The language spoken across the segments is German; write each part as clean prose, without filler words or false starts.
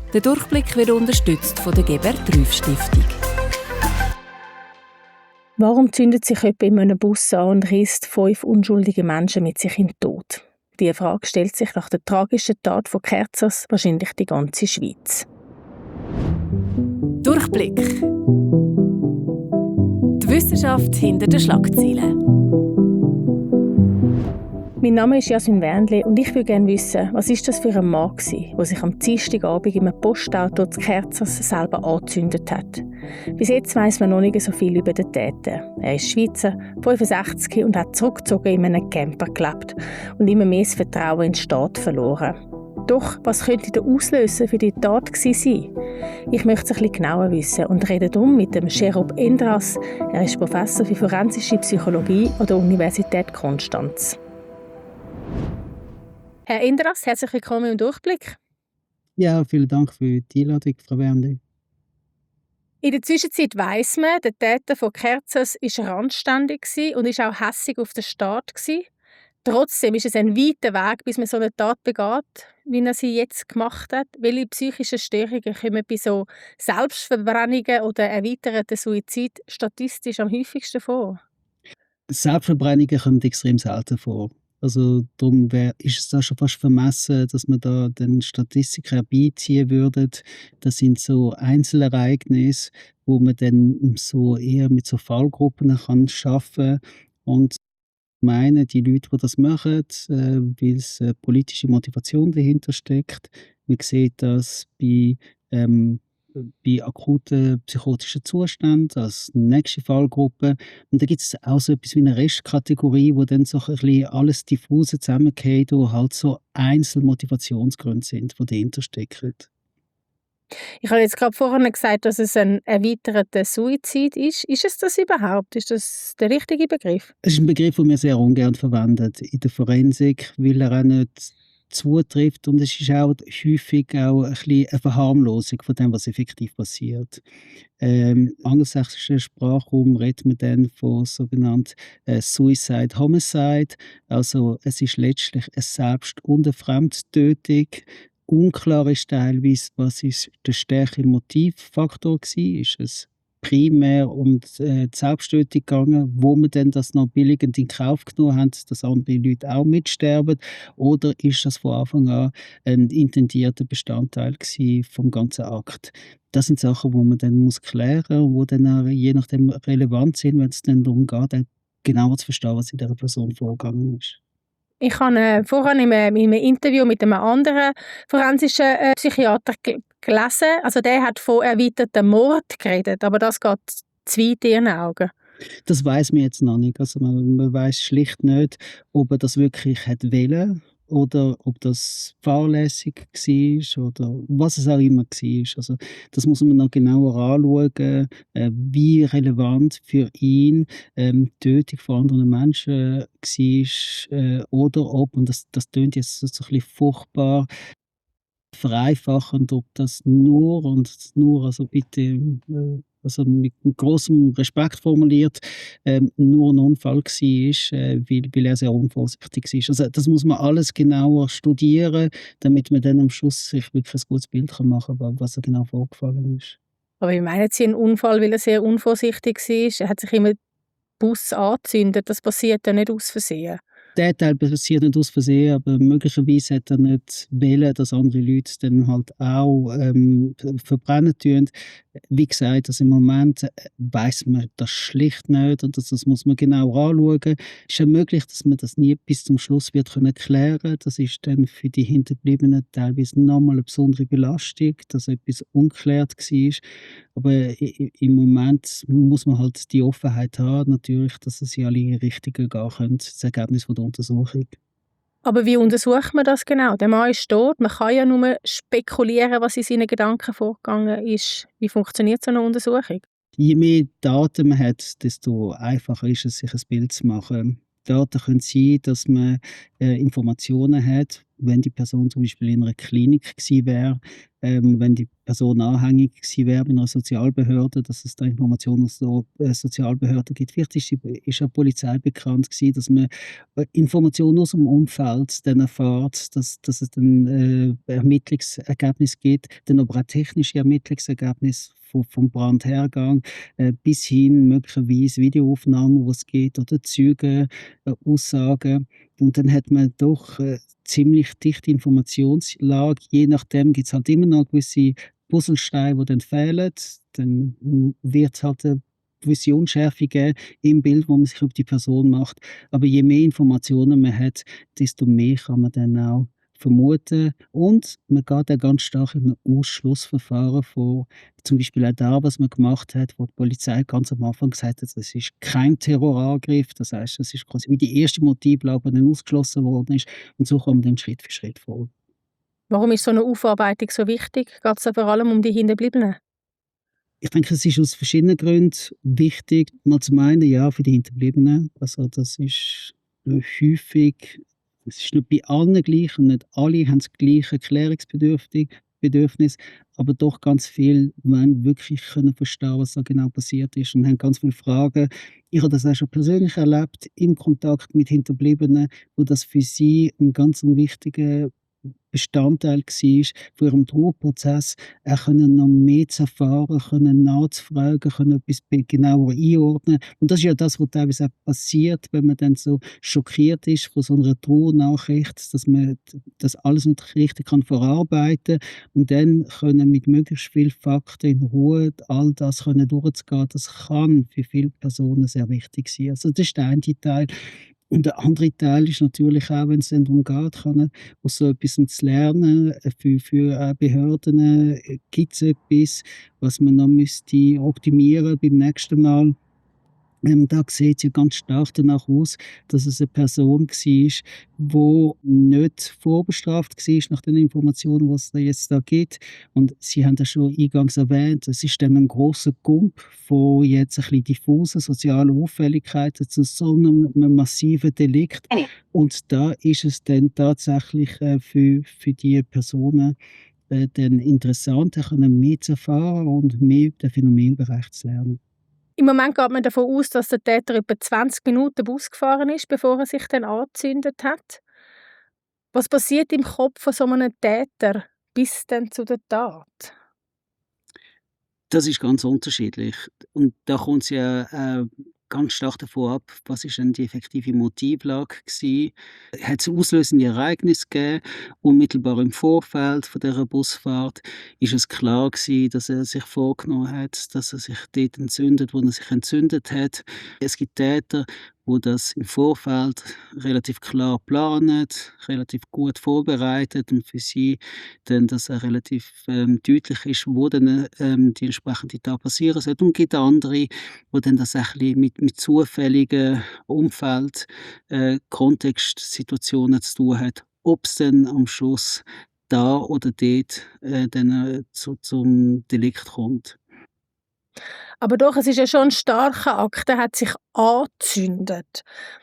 Der Durchblick wird unterstützt von der Gebert-Rüff-Stiftung. Warum zündet sich jemand in einem Bus an und reißt 5 unschuldige Menschen mit sich in den Tod? Diese Frage stellt sich nach der tragischen Tat von Kerzers wahrscheinlich die ganze Schweiz. Durchblick. Die Wissenschaft hinter den Schlagzeilen. Mein Name ist Jasmin Wernli und ich würde gerne wissen, was ist das für ein Mann war, der sich am Dienstagabend in einem Postauto zu Kerzers selber angezündet hat. Bis jetzt weiss man noch nicht so viel über den Täter. Er ist Schweizer, 65 und hat zurückgezogen in einem Camper gelebt und immer mehr das Vertrauen in den Staat verloren. Doch, was könnte der Auslöser für die Tat sein? Ich möchte es ein bisschen genauer wissen und rede darum mit dem Sherob Endras. Er ist Professor für forensische Psychologie an der Universität Konstanz. Herr Endras, herzlich willkommen im Durchblick. Ja, vielen Dank für die Einladung, Frau Wernli. In der Zwischenzeit weiss man, der Täter von Kerzers war randständig und war auch hässig auf den Staat. Trotzdem ist es ein weiter Weg, bis man so eine Tat begeht, wie er sie jetzt gemacht hat. Welche psychischen Störungen kommen bei so Selbstverbrennungen oder erweiterten Suizid statistisch am häufigsten vor? Selbstverbrennungen kommen extrem selten vor. Also darum ist es da schon fast vermessen, dass man da den Statistiker herbeiziehen würde. Das sind so Einzelereignisse, wo man dann so eher mit so Fallgruppen kann arbeiten kann. Und ich meine, die Leute, die das machen, weil es eine politische Motivation dahinter steckt. Man sieht das bei akuten psychotischen Zuständen als nächste Fallgruppe. Und da gibt es auch so etwas wie eine Restkategorie, wo dann so ein bisschen alles diffuse zusammengeht, wo halt so Einzelmotivationsgründe sind, die dahinter stecken. Ich habe jetzt gerade vorhin gesagt, dass es ein erweiterter Suizid ist. Ist es das überhaupt? Ist das der richtige Begriff? Es ist ein Begriff, den wir sehr ungern verwenden in der Forensik, weil er auch nicht zutrifft und es ist auch häufig auch ein bisschen eine Verharmlosung von dem, was effektiv passiert. Im angelsächsischen Sprachraum redet man dann von sogenannten Suicide Homicide. Also es ist letztlich eine Selbst- und eine Fremdtötung. Unklar ist teilweise, was ist der stärkere Motivfaktor war. Ist es primär um die Selbsttötung gegangen, wo wir dann das noch billigend in Kauf genommen haben, dass andere Leute auch mitsterben? Oder ist das von Anfang an ein intendierter Bestandteil vom ganzen Akt? Das sind Sachen, die man dann muss klären muss, die dann auch je nachdem relevant sind, wenn es dann darum geht, genauer zu verstehen, was in dieser Person vorgegangen ist. Ich habe vorhin in einem Interview mit einem anderen forensischen Psychiater gelesen, also der hat von erweitertem Mord geredet, aber das geht zu weit in Ihren Augen. Das weiss man jetzt noch nicht. Also man weiss schlicht nicht, ob er das wirklich hat wollen oder ob das fahrlässig war oder was es auch immer war. Also das muss man noch genauer anschauen, wie relevant für ihn die Tötung von anderen Menschen war oder ob, und das tönt jetzt so ein bisschen furchtbar vereinfachend, ob das nur, also bitte, also mit großem Respekt formuliert, nur ein Unfall war, weil er sehr unvorsichtig war. Also das muss man alles genauer studieren, damit man dann am Schluss sich wirklich ein gutes Bild machen kann, was da genau vorgefallen ist. Aber wie meinen Sie einen Unfall, weil er sehr unvorsichtig war? Er hat sich immer den Bus angezündet, das passiert ja nicht aus Versehen. Der Teil passiert nicht aus Versehen, aber möglicherweise hat er nicht wollen, dass andere Leute dann halt auch verbrennen tun. Wie gesagt, also im Moment weiss man das schlicht nicht und das muss man genau anschauen. Es ist ja möglich, dass man das nie bis zum Schluss wird klären können. Das ist dann für die Hinterbliebenen teilweise nochmal eine besondere Belastung, dass etwas ungeklärt war. Aber im Moment muss man halt die Offenheit haben, natürlich, dass es in alle Richtungen gehen könnte, das Ergebnis von der Untersuchung. Aber wie untersucht man das genau? Der Mann ist tot, man kann ja nur spekulieren, was in seinen Gedanken vorgegangen ist. Wie funktioniert so eine Untersuchung? Je mehr Daten man hat, desto einfacher ist es, sich ein Bild zu machen. Daten können sein, dass man Informationen hat, wenn die Person zum Beispiel in einer Klinik gewesen wäre, wenn die Person anhängig gewesen wäre bei einer Sozialbehörde, dass es da Informationen aus der Sozialbehörde gibt. Vielleicht ist ja die Polizei bekannt gewesen, dass man Informationen aus dem Umfeld dann erfährt, dass es dann Ermittlungsergebnisse gibt, dann aber auch technische Ermittlungsergebnisse vom Brandhergang, bis hin möglicherweise Videoaufnahmen, wo es geht, oder Zeugen, Aussagen. Und dann hat man doch ziemlich dichte Informationslage. Je nachdem gibt es halt immer noch gewisse Puzzlesteine, die dann fehlen. Dann wird es halt eine gewisse Unschärfe geben im Bild, wo man sich über die Person macht. Aber je mehr Informationen man hat, desto mehr kann man dann auch vermuten. Und man geht auch ganz stark in einem Ausschlussverfahren vor. Zum Beispiel auch da, was man gemacht hat, wo die Polizei ganz am Anfang gesagt hat, es ist kein Terrorangriff. Das heisst, es ist quasi wie die erste Motivlage, die dann ausgeschlossen worden ist. Und so kommt man dann Schritt für Schritt vor. Warum ist so eine Aufarbeitung so wichtig? Geht es da vor allem um die Hinterbliebenen? Ich denke, es ist aus verschiedenen Gründen wichtig. Mal zum einen, ja, für die Hinterbliebenen. Also das ist häufig, es ist nicht bei allen gleich und nicht alle haben das gleiche Erklärungsbedürfnis, aber doch ganz viel wollen wirklich können verstehen, was da genau passiert ist und haben ganz viele Fragen. Ich habe das auch schon persönlich erlebt, im Kontakt mit Hinterbliebenen, wo das für sie ein ganz wichtiger Bestandteil war von ihrem Trauerprozess, können noch mehr zu erfahren, können nachzufragen, können etwas genauer einordnen. Und das ist ja das, was teilweise auch passiert, wenn man dann so schockiert ist von so einer Trauernachricht, dass man das alles nicht richtig kann verarbeiten kann und dann können mit möglichst vielen Fakten in Ruhe all das können durchzugehen, das kann für viele Personen sehr wichtig sein. Also das ist der eine Teil. Und der andere Teil ist natürlich auch, wenn es dann darum geht, aus so etwas zu lernen, für Behörden, gibt es etwas, was man noch müsste optimieren beim nächsten Mal. Da sieht es ja ganz stark danach aus, dass es eine Person war, die nicht vorbestraft war nach den Informationen, die es da jetzt gibt. Und Sie haben das schon eingangs erwähnt, es ist dann ein grosser Gump von jetzt ein bisschen diffusen sozialen Auffälligkeiten zu so einem massiven Delikt. Und da ist es dann tatsächlich für die Personen dann interessant, mehr zu erfahren und mehr über den Phänomenbereich zu lernen. Im Moment geht man davon aus, dass der Täter etwa 20 Minuten Bus gefahren ist, bevor er sich dann angezündet hat. Was passiert im Kopf von so einem Täter bis dann zu der Tat? Das ist ganz unterschiedlich. Und da kommt es ja ganz stark davon ab, was ist denn die effektive Motivlage gsi? Hat es auslösende Ereignisse gegeben? Unmittelbar im Vorfeld von dieser Busfahrt ist es klar gsi, dass er sich vorgenommen hat, dass er sich dort entzündet, wo er sich entzündet hat. Es gibt Täter, wo das im Vorfeld relativ klar planen, relativ gut vorbereitet und für sie dann, dass auch relativ deutlich ist, wo dann die entsprechende Tat passieren sollte. Und es gibt andere, wo dann das ein bisschen mit zufälligen Umfeld, Kontextsituationen zu tun hat, ob es dann am Schluss da oder dort dann zum Delikt kommt. Aber doch, es ist ja schon ein starker Akt, er hat sich angezündet.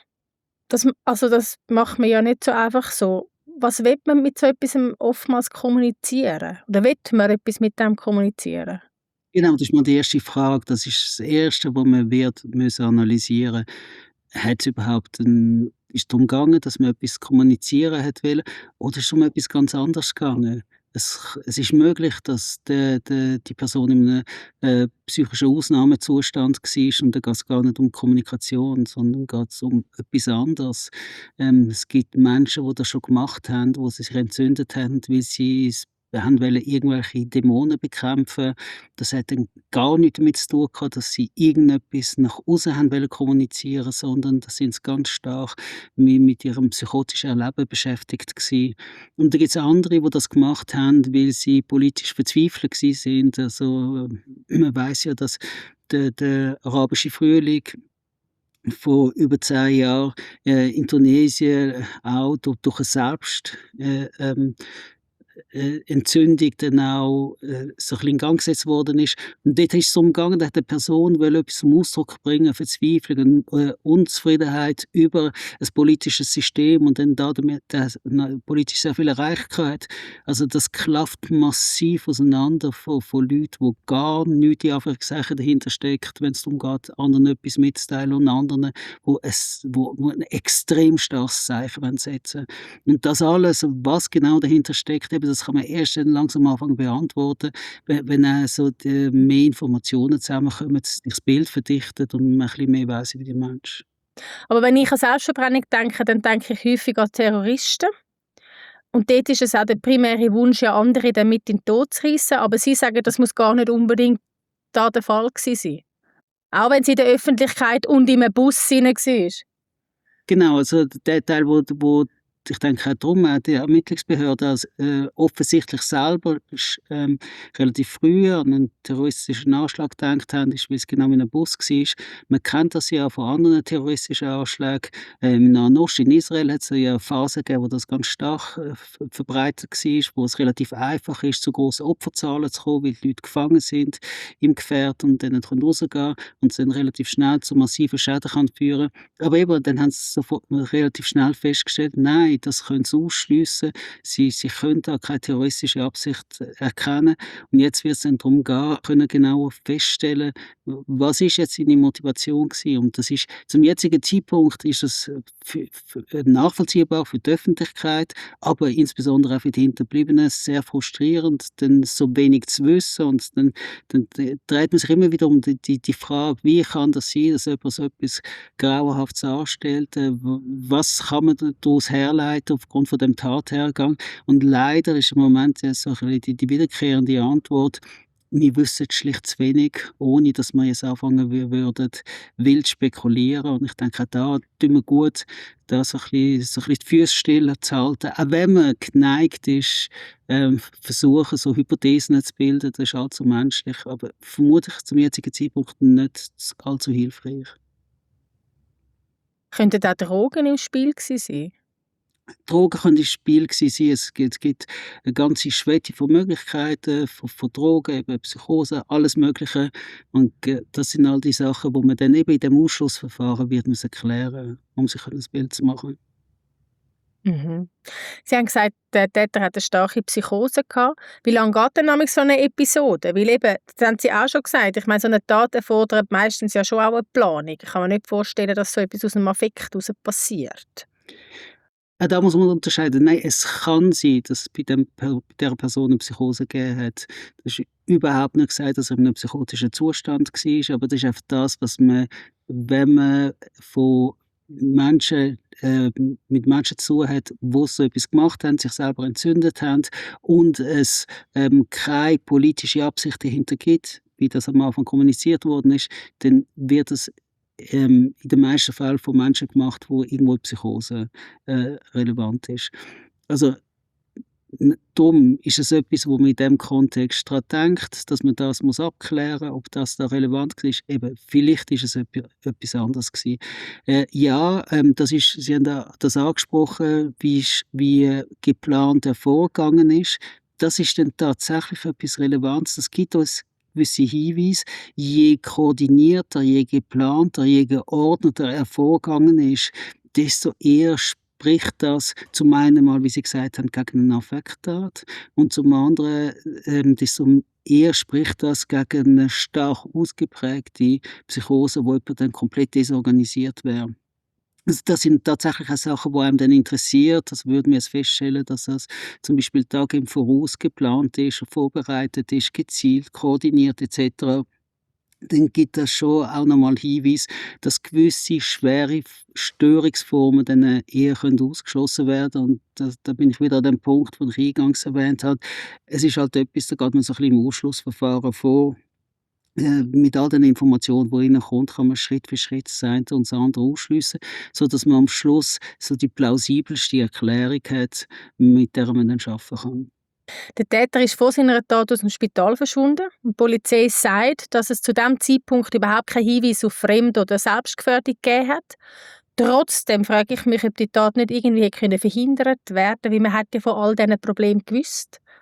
Das macht man ja nicht so einfach so. Was will man mit so etwas oftmals kommunizieren? Oder will man etwas mit dem kommunizieren? Genau, das ist mal die erste Frage. Das ist das Erste, was man wird müssen analysieren. Hat's überhaupt 'n Ist darum gegangen, dass man etwas kommunizieren hat wollen, oder ist es um etwas ganz anderes gegangen? Es ist möglich, dass die Person in einem psychischen Ausnahmezustand war und da geht's gar nicht um Kommunikation, sondern geht's um etwas anderes. Es gibt Menschen, die das schon gemacht haben, wo sie sich entzündet haben, weil sie haben wollen irgendwelche Dämonen bekämpfen. Das hat dann gar nichts damit zu tun gehabt, dass sie irgendetwas nach außen haben wollen kommunizieren, sondern da sind sie ganz stark mit ihrem psychotischen Erleben beschäftigt gsi. Und da gibt's auch andere, die das gemacht haben, weil sie politisch verzweifelt gsi sind. Also, man weiss ja, dass der arabische Frühling vor über 10 Jahren in Tunesien auch durch 'n Selbst Entzündung dann auch so ein bisschen in Gang gesetzt worden ist. Und dort ist es darum gegangen, da hat eine Person etwas zum Ausdruck bringen, Verzweiflung, Unzufriedenheit über ein politisches System und dann damit politisch sehr viel erreicht hat. Also das klafft massiv auseinander von Leuten, die gar nichts in Anführungszeichen dahinter steckt, wenn es darum geht, anderen etwas mitzuteilen und anderen, wo ein extrem starkes Zeichen setzen wollen. Und das alles, was genau dahinter steckt, eben, das kann man erst dann langsam anfangen beantworten, wenn so mehr Informationen zusammenkommen, sich das Bild verdichtet und man ein bisschen mehr weiss über den Menschen. Aber wenn ich an Selbstverbrennung denke, dann denke ich häufig an Terroristen. Und dort ist es auch der primäre Wunsch, ja andere damit in den Tod zu reissen. Aber Sie sagen, das muss gar nicht unbedingt da der Fall gewesen sein. Auch wenn es in der Öffentlichkeit und in einem Bus hinein war. Genau, also der Teil, wo ich denke auch darum, die Ermittlungsbehörden offensichtlich selber relativ früh an einen terroristischen Anschlag gedacht haben, ist, weil es genau in einem Bus war. Man kennt das ja von anderen terroristischen Anschlägen. Im Nahen Osten, in Israel, hat es ja eine Phase gegeben, wo das ganz stark verbreitet war, wo es relativ einfach ist, zu grossen Opferzahlen zu kommen, weil die Leute gefangen sind im Gefährt und dann nicht rausgehen können und es dann relativ schnell zu massiven Schäden kann führen. Aber eben, dann haben sie sofort relativ schnell festgestellt, nein, das können sie ausschliessen. Sie können da keine terroristische Absicht erkennen. Und jetzt wird es dann darum gehen, können genauer feststellen, was ist jetzt seine Motivation gewesen. Und das ist, zum jetzigen Zeitpunkt ist das nachvollziehbar für die Öffentlichkeit, aber insbesondere auch für die Hinterbliebenen sehr frustrierend, denn so wenig zu wissen. Und dann dreht man sich immer wieder um die Frage, wie kann das sein, dass jemand so etwas Grauenhaftes anstellt, was kann man daraus herleiten aufgrund von dem Tathergang. Und leider ist im Moment so ein bisschen die wiederkehrende Antwort, wir wissen schlicht zu wenig, ohne dass wir jetzt anfangen würden, wild spekulieren. Und ich denke, auch da tun wir gut, da so ein bisschen die Füße still zu halten. Auch wenn man geneigt ist, versuchen, so Hypothesen zu bilden, das ist allzu menschlich, aber vermutlich zum jetzigen Zeitpunkt nicht allzu hilfreich. Könnten auch Drogen im Spiel gewesen sein? Drogen können im Spiel gewesen sein. Es gibt eine ganze Schwette von Möglichkeiten, von Drogen, eben Psychose, alles Mögliche. Und das sind all die Sachen, die man dann eben in dem Ausschlussverfahren wird müssen klären, um sich ein Bild zu machen. Mhm. Sie haben gesagt, der Täter hat eine starke Psychose gehabt. Wie lange geht denn so eine Episode? Weil eben, das haben Sie auch schon gesagt, ich meine, so eine Tat erfordert meistens ja schon auch eine Planung. Ich kann mir nicht vorstellen, dass so etwas aus einem Affekt heraus passiert. Auch da muss man unterscheiden. Nein, es kann sein, dass es bei dieser Person eine Psychose gegeben hat. Das ist überhaupt nicht gesagt, dass er in einem psychotischen Zustand war, aber das ist einfach das, was man, wenn man von Menschen, mit Menschen zu tun hat, die so etwas gemacht haben, sich selber entzündet haben und es keine politische Absicht dahinter gibt, wie das am Anfang kommuniziert worden ist, dann wird es in den meisten Fällen von Menschen gemacht, wo irgendwo Psychose relevant ist. Also darum ist es etwas, wo man in diesem Kontext daran denkt, dass man das muss abklären muss, ob das da relevant ist. Eben, vielleicht ist es etwas anderes gewesen. Das ist, Sie haben das angesprochen, wie geplant vorgegangen ist. Das ist dann tatsächlich etwas Relevantes. Das gibt uns gewisse Hinweise. Je koordinierter, je geplanter, je geordneter er vorgegangen ist, desto eher spricht das zum einen mal, wie Sie gesagt haben, gegen einen Affekttat und zum anderen desto eher spricht das gegen eine stark ausgeprägte Psychose, wo jemand dann komplett desorganisiert wäre. Also das sind tatsächlich auch Sachen, die einem dann interessiert. Das würden wir jetzt feststellen, dass das zum Beispiel Tage im Voraus geplant ist, vorbereitet ist, gezielt, koordiniert etc. Dann gibt das schon auch nochmal Hinweis, dass gewisse schwere Störungsformen dann eher ausgeschlossen werden können. Und da bin ich wieder an dem Punkt, den ich eingangs erwähnt habe. Es ist halt etwas, da geht man so ein bisschen im Ausschlussverfahren vor. Mit all den Informationen, die reinkommen, kann man Schritt für Schritt das eine und das andere ausschliessen, sodass man am Schluss so die plausibelste Erklärung hat, mit der man dann arbeiten kann. Der Täter ist vor seiner Tat aus dem Spital verschwunden. Die Polizei sagt, dass es zu diesem Zeitpunkt überhaupt keinen Hinweis auf Fremd- oder Selbstgefährdung gegeben hat. Trotzdem frage ich mich, ob die Tat nicht irgendwie verhindert werden konnte, weil man hat ja von all diesen Problemen gewusst.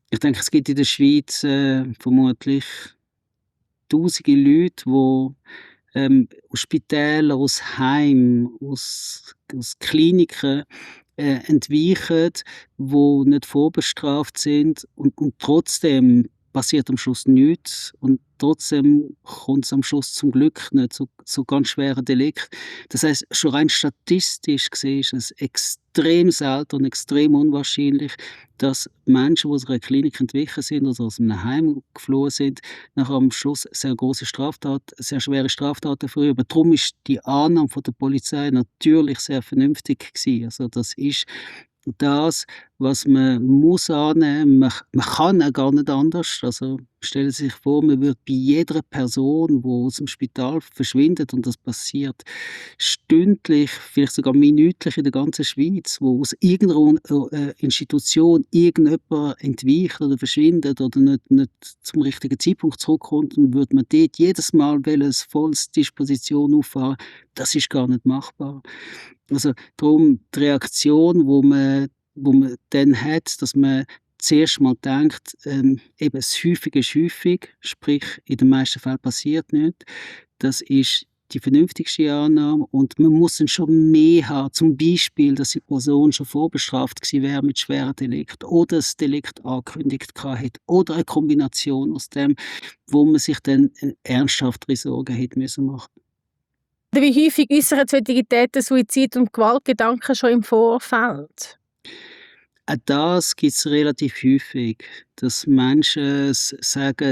Ich denke, es gibt in der Schweiz vermutlich tausende Leute, die aus Spitälern, aus Heimen, aus Kliniken entweichen, die nicht vorbestraft sind und trotzdem passiert am Schluss nichts und trotzdem kommt es am Schluss zum Glück nicht zu ganz schweren Delikten. Das heisst, schon rein statistisch gesehen ist es extrem selten und extrem unwahrscheinlich, dass Menschen, die aus einer Klinik entwichen sind oder aus einem Heim geflohen sind, nachher am Schluss sehr sehr schwere Straftaten verüben. Darum ist die Annahme von der Polizei natürlich sehr vernünftig gewesen. Also das ist das, was man muss annehmen. Man kann auch gar nicht anders. Also stellen Sie sich vor, man würde bei jeder Person, die aus dem Spital verschwindet, und das passiert stündlich, vielleicht sogar minütlich in der ganzen Schweiz, wo aus irgendeiner Institution irgendjemand entweicht oder verschwindet oder nicht zum richtigen Zeitpunkt zurückkommt, dann würde man dort jedes Mal eine volles Disposition auffahren. Das ist gar nicht machbar. Also darum die Reaktion, wo man dann hat, dass man zuerst mal denkt, eben das Häufige ist häufig, sprich in den meisten Fällen passiert nichts. Das ist die vernünftigste Annahme und man muss dann schon mehr haben, zum Beispiel, dass die Person schon vorbestraft gewesen wäre mit schweren Delikten oder das Delikt angekündigt hätte oder eine Kombination aus dem, wo man sich dann ernsthaftere Sorgen hätte müssen machen. Wie häufig äußern solche Täter Suizid- und Gewaltgedanken schon im Vorfeld? Auch das gibt es relativ häufig, dass Menschen sagen,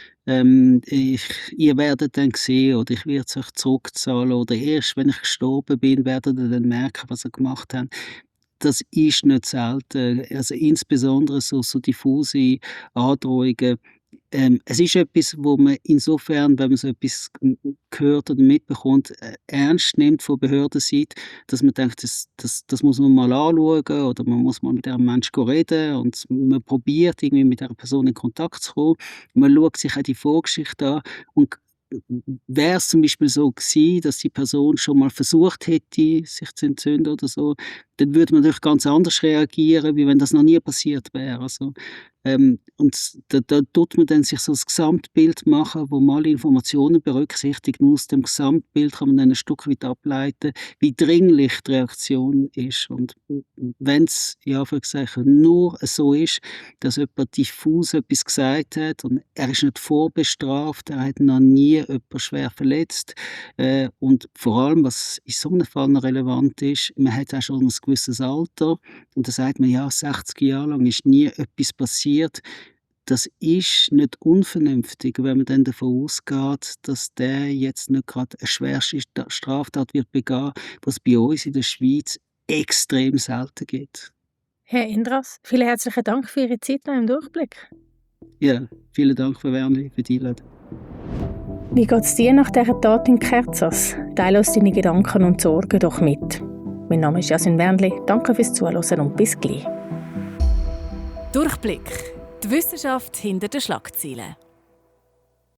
ihr werdet dann sehen oder ich werde es euch zurückzahlen oder erst wenn ich gestorben bin, werdet ihr dann merken, was ihr gemacht habt. Das ist nicht selten. Also insbesondere so diffuse Androhungen. Es ist etwas, wo man insofern, wenn man so etwas hört oder mitbekommt, ernst nimmt von Behördenseite, dass man denkt, das muss man mal anschauen oder man muss mal mit diesem Menschen reden und man probiert irgendwie mit dieser Person in Kontakt zu kommen. Man schaut sich auch die Vorgeschichte an und wäre es zum Beispiel so gewesen, dass die Person schon mal versucht hätte, sich zu entzünden oder so, dann würde man natürlich ganz anders reagieren, wie wenn das noch nie passiert wäre. Also, und da tut man dann sich so das Gesamtbild machen, wo man alle Informationen berücksichtigt. Und aus dem Gesamtbild kann man dann ein Stück weit ableiten, wie dringlich die Reaktion ist. Und wenn es, in Anführungszeichen, nur so ist, dass jemand diffus etwas gesagt hat und er ist nicht vorbestraft, er hat noch nie jemanden schwer verletzt und vor allem, was in so einem Fall noch relevant ist, man hat auch schon ein gewisses Alter und da sagt man, ja, 60 Jahre lang ist nie etwas passiert. Das ist nicht unvernünftig, wenn man dann davon ausgeht, dass der jetzt nicht gerade eine schwerste Straftat wird begehen, was bei uns in der Schweiz extrem selten gibt. Herr Endras, vielen herzlichen Dank für Ihre Zeit im Durchblick. Ja, vielen Dank, Frau Wernli, für die Einladung. Wie geht es dir nach dieser Tat in Kerzers? Teile uns deine Gedanken und Sorgen doch mit. Mein Name ist Jasmin Wernli. Danke fürs Zuhören und bis gleich. Durchblick. Die Wissenschaft hinter den Schlagzeilen.